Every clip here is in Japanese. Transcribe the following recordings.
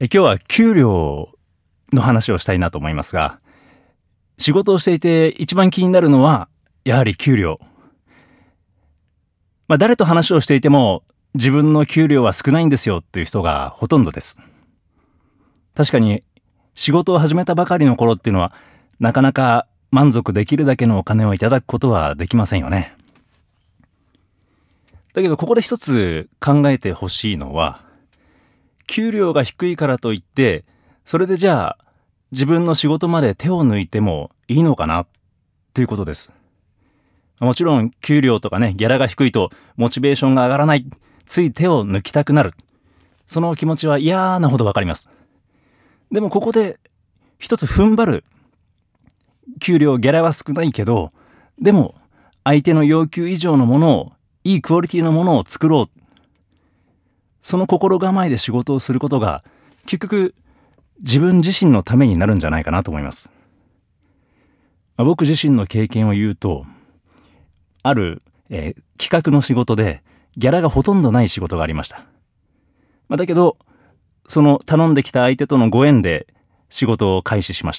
今日は給料の話をしたいなと思いますが、仕事をしていて一番気になるのはやはり給料。誰と話をしていても自分の給料は少ないんですよっていう人がほとんどです。確かに仕事を始めたばかりの頃っていうのはなかなか満足できるだけのお金をいただくことはできませんよね。だけどここで一つ考えてほしいのは、給料が低いからといってそれでじゃあ自分の仕事まで手を抜いてもいいのかなということです。もちろん給料とかね、ギャラが低いとモチベーションが上がらない、つい手を抜きたくなる、その気持ちは嫌なほどわかります。でもここで一つ踏ん張る。給料ギャラは少ないけど、でも相手の要求以上のものを、いいクオリティのものを作ろう、その心構えで仕事をすることが結局自分自身のためになるんじゃないかなと思います。僕自身の経験を言うと、ある、企画の仕事でギャラがほとんどない仕事がありました。だけどその頼んできた相手とのご縁で仕事を開始しました。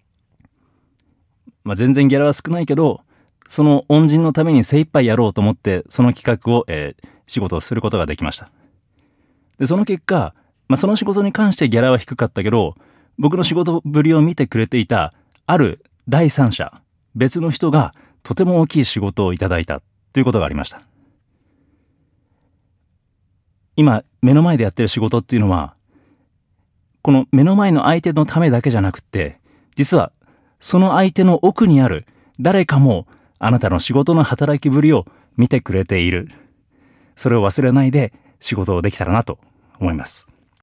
全然ギャラは少ないけど、その恩人のために精一杯やろうと思ってその企画を、仕事をすることができました。でその結果、その仕事に関してギャラは低かったけど、僕の仕事ぶりを見てくれていたある第三者、別の人がとても大きい仕事をいただいたということがありました。今目の前でやってる仕事っていうのは、この目の前の相手のためだけじゃなくって、実はその相手の奥にある誰かもあなたの仕事の働きぶりを見てくれている。それを忘れないで仕事をできたらなと思います。